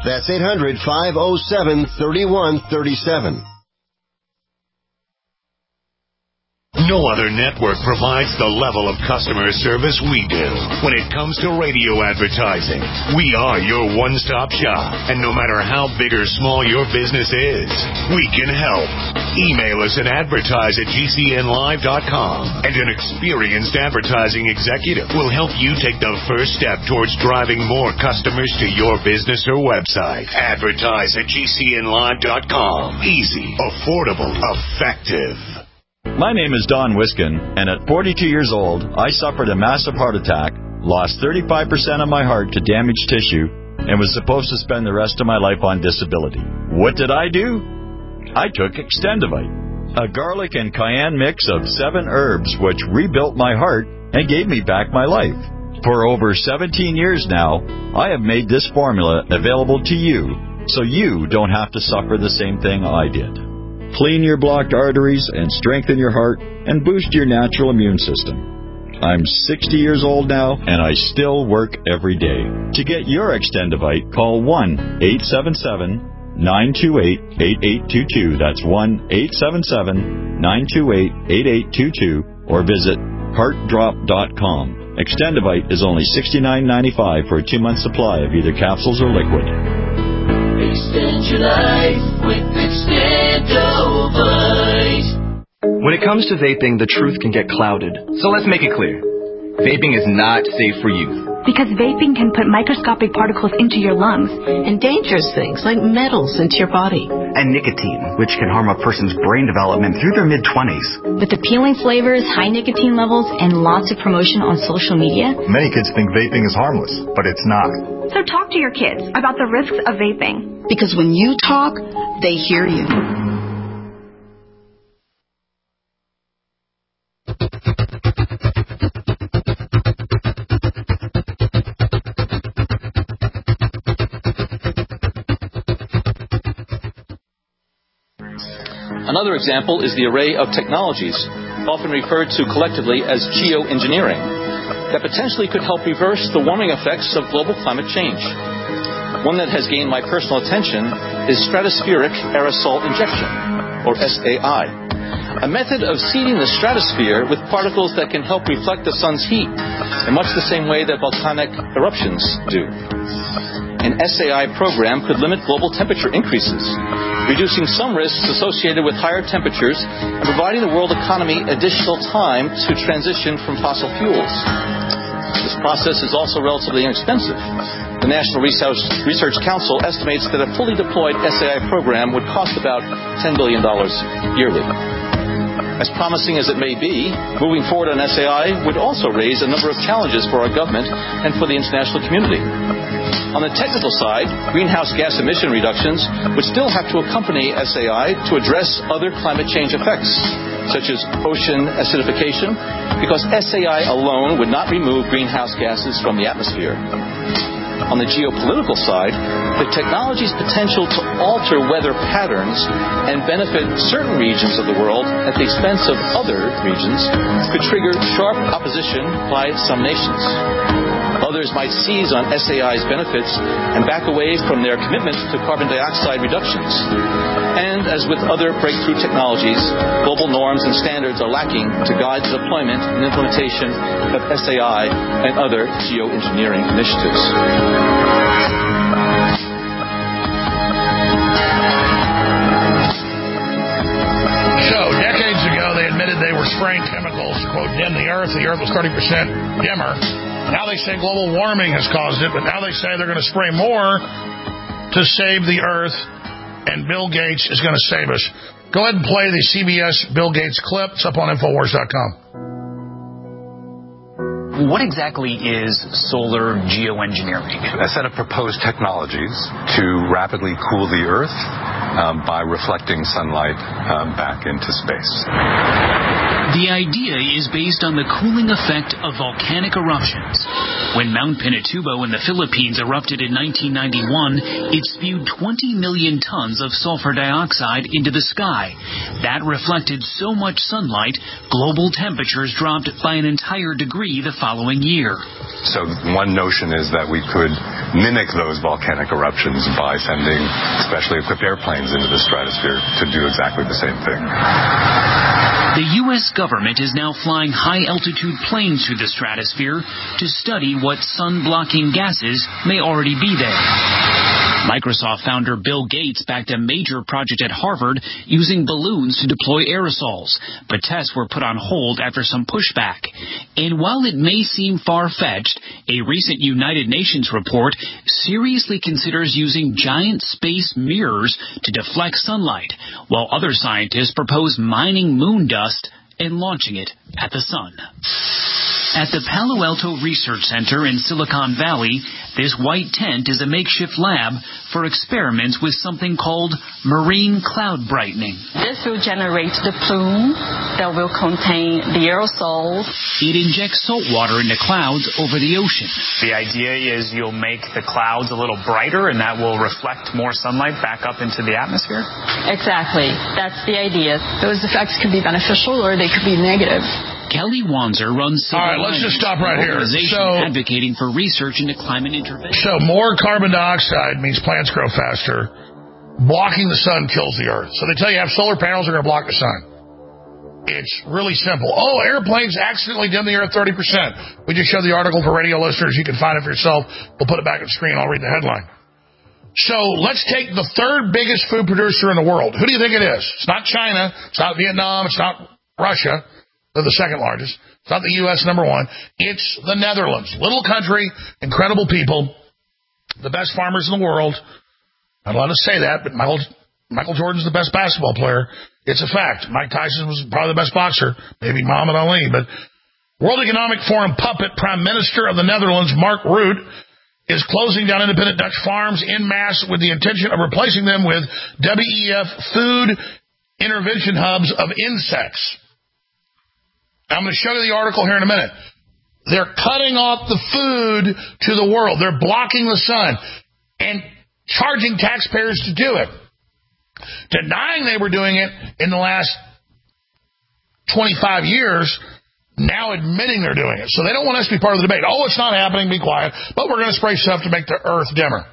That's eight hundred, five oh seven, three one three seven. No other network provides the level of customer service we do. When it comes to radio advertising, we are your one-stop shop. And no matter how big or small your business is, we can help. Email us at advertise at G C N live dot com, and an experienced advertising executive will help you take the first step towards driving more customers to your business or website. Advertise at G C N live dot com. Easy, affordable, effective. My name is Don Wiskin, and at forty-two years old, I suffered a massive heart attack, lost thirty-five percent of my heart to damaged tissue, and was supposed to spend the rest of my life on disability. What did I do? I took Extendivite, a garlic and cayenne mix of seven herbs which rebuilt my heart and gave me back my life. For over seventeen years now, I have made this formula available to you, so you don't have to suffer the same thing I did. Clean your blocked arteries and strengthen your heart and boost your natural immune system. I'm sixty years old now, and I still work every day. To get your Extendivite, call one eight seven seven, nine two eight, eight eight two two. That's one eight seven seven, nine two eight, eight eight two two, or visit heart drop dot com. Extendivite is only sixty-nine ninety-five for a two-month supply of either capsules or liquid. Extend your life with Extendovite. When it comes to vaping, the truth can get clouded. So let's make it clear. Vaping is not safe for youth. Because vaping can put microscopic particles into your lungs. And dangerous things like metals into your body. And nicotine, which can harm a person's brain development through their mid-twenties. With appealing flavors, high nicotine levels, and lots of promotion on social media. Many kids think vaping is harmless, but it's not. So talk to your kids about the risks of vaping. Because when you talk, they hear you. Another example is the array of technologies, often referred to collectively as geoengineering, that potentially could help reverse the warming effects of global climate change. One that has gained my personal attention is stratospheric aerosol injection, or S A I, a method of seeding the stratosphere with particles that can help reflect the sun's heat, in much the same way that volcanic eruptions do. An S A I program could limit global temperature increases, reducing some risks associated with higher temperatures and providing the world economy additional time to transition from fossil fuels. This process is also relatively inexpensive. The National Research Council estimates that a fully deployed S A I program would cost about ten billion dollars yearly. As promising as it may be, moving forward on S A I would also raise a number of challenges for our government and for the international community. On the technical side, greenhouse gas emission reductions would still have to accompany S A I to address other climate change effects, such as ocean acidification, because S A I alone would not remove greenhouse gases from the atmosphere. On the geopolitical side, the technology's potential to alter weather patterns and benefit certain regions of the world at the expense of other regions could trigger sharp opposition by some nations. Others might seize on S A I's benefits and back away from their commitment to carbon dioxide reductions. And as with other breakthrough technologies, global norms and standards are lacking to guide the deployment and implementation of S A I and other geoengineering initiatives. So, decades ago, they admitted they were spraying chemicals to, quote, dim the Earth. The Earth was thirty percent dimmer. Now they say global warming has caused it, but now they say they're going to spray more to save the Earth, and Bill Gates is going to save us. Go ahead and play the C B S Bill Gates clip. It's up on Infowars dot com. What exactly is solar geoengineering? A set of proposed technologies to rapidly cool the Earth um, by reflecting sunlight um, back into space. The idea is based on the cooling effect of volcanic eruptions. When Mount Pinatubo in the Philippines erupted in nineteen ninety-one, it spewed twenty million tons of sulfur dioxide into the sky. That reflected so much sunlight, global temperatures dropped by an entire degree the following year. So one notion is that we could mimic those volcanic eruptions by sending specially equipped airplanes into the stratosphere to do exactly the same thing. The U S government is now flying high-altitude planes through the stratosphere to study what sun-blocking gases may already be there. Microsoft founder Bill Gates backed a major project at Harvard using balloons to deploy aerosols, but tests were put on hold after some pushback. And while it may seem far-fetched, a recent United Nations report seriously considers using giant space mirrors to deflect sunlight, while other scientists propose mining moon dust and launching it at the sun. At the Palo Alto Research Center in Silicon Valley, this white tent is a makeshift lab for experiments with something called marine cloud brightening. This will generate the plume that will contain the aerosols. It injects salt water into clouds over the ocean. The idea is you'll make the clouds a little brighter and that will reflect more sunlight back up into the atmosphere? Exactly. That's the idea. Those effects could be beneficial or they could be negative. Kelly Wanzer runs Silver All right, let's just stop right here. So, advocating for research into climate intervention. So more carbon dioxide means plants grow faster. Blocking the sun kills the earth. So they tell you have solar panels are going to block the sun. It's really simple. Oh, airplanes accidentally dim the earth thirty percent. We just showed the article for radio listeners. You can find it for yourself. We'll put it back on the screen. I'll read the headline. So let's take the third biggest food producer in the world. Who do you think it is? It's not China. It's not Vietnam. It's not Russia. They're the second largest. It's not the U S number one. It's the Netherlands. Little country, incredible people, the best farmers in the world. Not allowed to say that, but Michael, Michael Jordan's the best basketball player. It's a fact. Mike Tyson was probably the best boxer, maybe Muhammad Ali. But World Economic Forum puppet Prime Minister of the Netherlands, Mark Rutte, is closing down independent Dutch farms en masse with the intention of replacing them with W E F food intervention hubs of insects. I'm going to show you the article here in a minute. They're cutting off the food to the world. They're blocking the sun and charging taxpayers to do it. Denying they were doing it in the last twenty-five years, now admitting they're doing it. So they don't want us to be part of the debate. Oh, it's not happening, be quiet. But we're going to spray stuff to make the earth dimmer.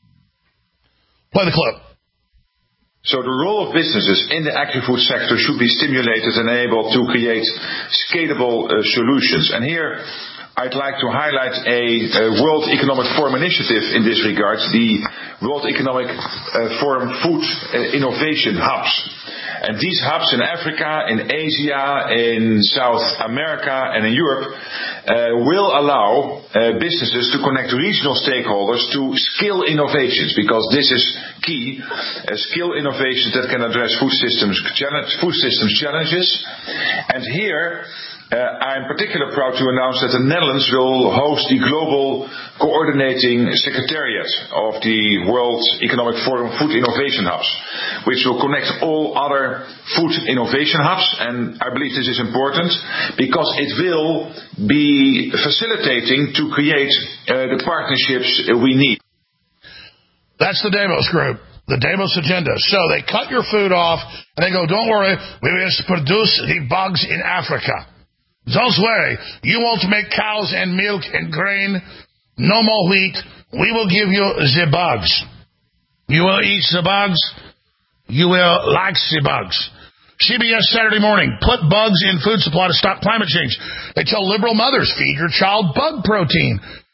Play the clip. So the role of businesses in the agri-food sector should be stimulated and able to create scalable uh, solutions. And here I'd like to highlight a, a World Economic Forum initiative in this regard, the World Economic uh, Forum Food uh, Innovation Hubs. And these hubs in Africa, in Asia, in South America, and in Europe uh, will allow uh, businesses to connect regional stakeholders to skill innovations, because this is key. Uh, skill innovations that can address food systems, challenge, food systems challenges. And here, Uh, I'm particularly proud to announce that the Netherlands will host the Global Coordinating Secretariat of the World Economic Forum Food Innovation Hubs, which will connect all other food innovation hubs. And I believe this is important because it will be facilitating to create uh, the partnerships we need. That's the Davos group. The Davos agenda. So they cut your food off and they go, don't worry, we will produce the bugs in Africa. Don't worry, you won't make cows and milk and grain, no more wheat. We will give you the bugs. You will eat the bugs. You will like the bugs. C B S Saturday Morning, put bugs in food supply to stop climate change. They tell liberal mothers, feed your child bug protein.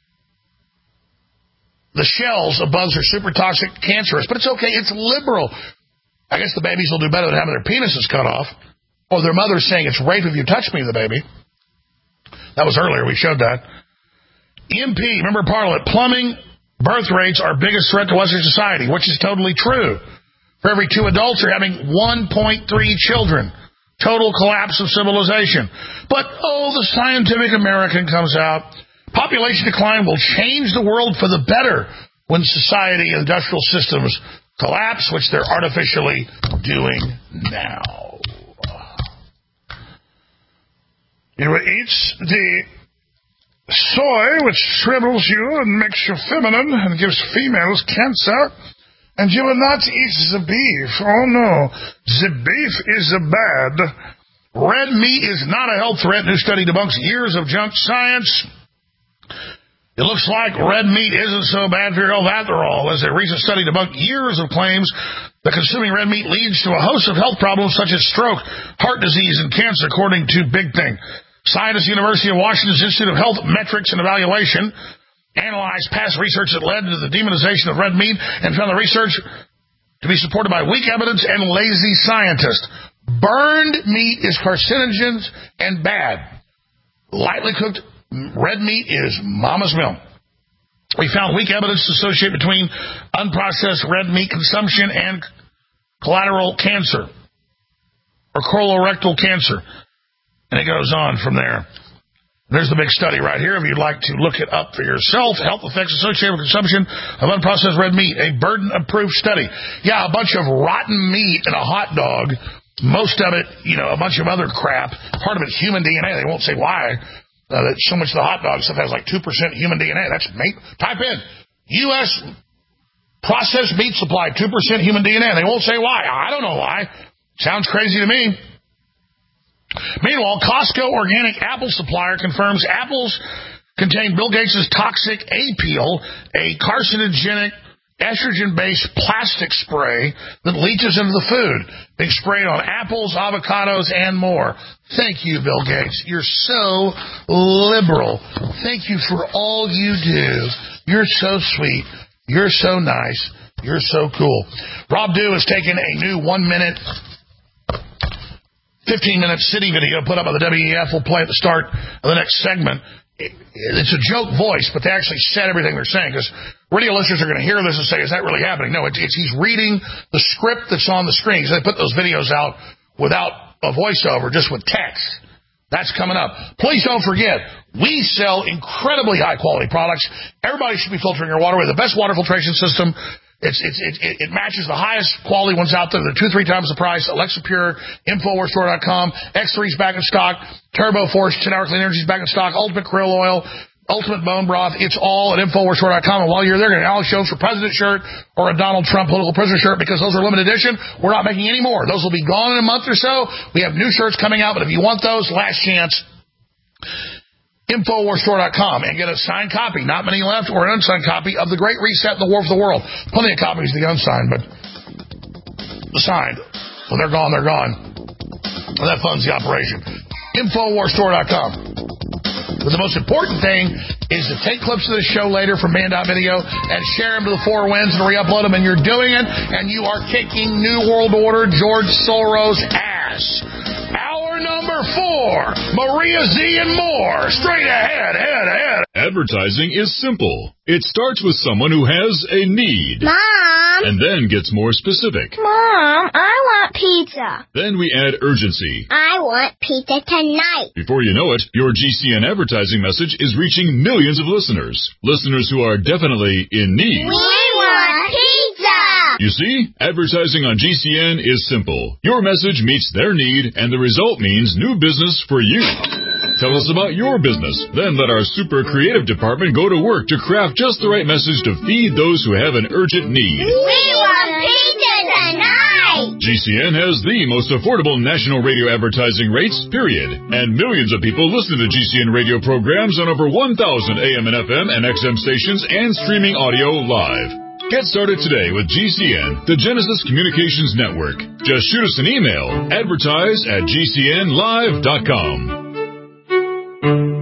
The shells of bugs are super toxic, cancerous, but it's okay, it's liberal. I guess the babies will do better than having their penises cut off. Or their mother's saying it's rape if you touch me, the baby. That was earlier, we showed that. E M P, member of Parliament, plumbing birth rates are biggest threat to Western society, which is totally true. For every two adults, you're having one point three children. Total collapse of civilization. But, oh, the Scientific American comes out. Population decline will change the world for the better when society and industrial systems collapse, which they're artificially doing now. You eat the soy, which shrivels you and makes you feminine and gives females cancer, and you will not eat the beef. Oh, no. The beef is bad. Red meat is not a health threat. New study debunks years of junk science. It looks like red meat isn't so bad for your health after all, as a recent study debunked years of claims that consuming red meat leads to a host of health problems such as stroke, heart disease, and cancer, according to Big Thing. Scientists at the University of Washington's Institute of Health Metrics and Evaluation analyzed past research that led to the demonization of red meat and found the research to be supported by weak evidence and lazy scientists. Burned meat is carcinogens and bad. Lightly cooked red meat is mama's milk. We found weak evidence associated between unprocessed red meat consumption and collateral cancer or colorectal cancer. And it goes on from there. There's the big study right here. If you'd like to look it up for yourself, health effects associated with consumption of unprocessed red meat, a burden-approved study. Yeah, a bunch of rotten meat in a hot dog. Most of it, you know, a bunch of other crap. Part of it's human D N A. They won't say why. Uh, that so much of the hot dog stuff has like two percent human D N A. That's meat. Type in U S processed meat supply, two percent human D N A. They won't say why. I don't know why. Sounds crazy to me. Meanwhile, Costco organic apple supplier confirms apples contain Bill Gates' toxic A-Peel, a carcinogenic estrogen-based plastic spray that leaches into the food, being sprayed on apples, avocados, and more. Thank you, Bill Gates. You're so liberal. Thank you for all you do. You're so sweet. You're so nice. You're so cool. Rob Dew has taken a new one-minute fifteen-minute city video put up by the W E F. We'll play at the start of the next segment. It's a joke voice, but they actually said everything they're saying, because radio listeners are going to hear this and say, is that really happening? No, it's, it's he's reading the script that's on the screen. So they put those videos out without a voiceover, just with text. That's coming up. Please don't forget, we sell incredibly high-quality products. Everybody should be filtering your water with the best water filtration system. It's, it's, it, it matches the highest quality ones out there. They're two, three times the price. Alexa Pure, Infowars Store dot com, X three's back in stock, Turbo Force, ten hour Clean Energy's back in stock, Ultimate Krill Oil, Ultimate Bone Broth. It's all at Infowars Store dot com. And while you're there, get an Alex Jones for President shirt or a Donald Trump political prisoner shirt, because those are limited edition. We're not making any more. Those will be gone in a month or so. We have new shirts coming out, but if you want those, last chance, Infowars Store dot com, and get a signed copy, not many left, or an unsigned copy of The Great Reset, The War for the World. Plenty of copies of the unsigned, but the signed, when they're gone, they're gone. And that funds the operation. Infowars Store dot com. But the most important thing is to take clips of the show later from Band dot Video and share them to the four winds and re-upload them, and you're doing it, and you are kicking New World Order George Soros' ass. Hour number four, Maria Z and more. Straight ahead, ahead, ahead. Advertising is simple. It starts with someone who has a need. Mom! And then gets more specific. Mom, I want pizza. Then we add urgency. I want pizza tonight. Before you know it, your G C N advertising message is reaching millions of listeners. Listeners who are definitely in need. We want pizza! You see, advertising on G C N is simple. Your message meets their need, and the result means new business for you. Tell us about your business. Then let our super creative department go to work to craft just the right message to feed those who have an urgent need. We want pizza tonight! G C N has the most affordable national radio advertising rates, period. And millions of people listen to G C N radio programs on over one thousand A M and F M and X M stations and streaming audio live. Get started today with G C N, the Genesis Communications Network. Just shoot us an email, advertise at G C N live dot com.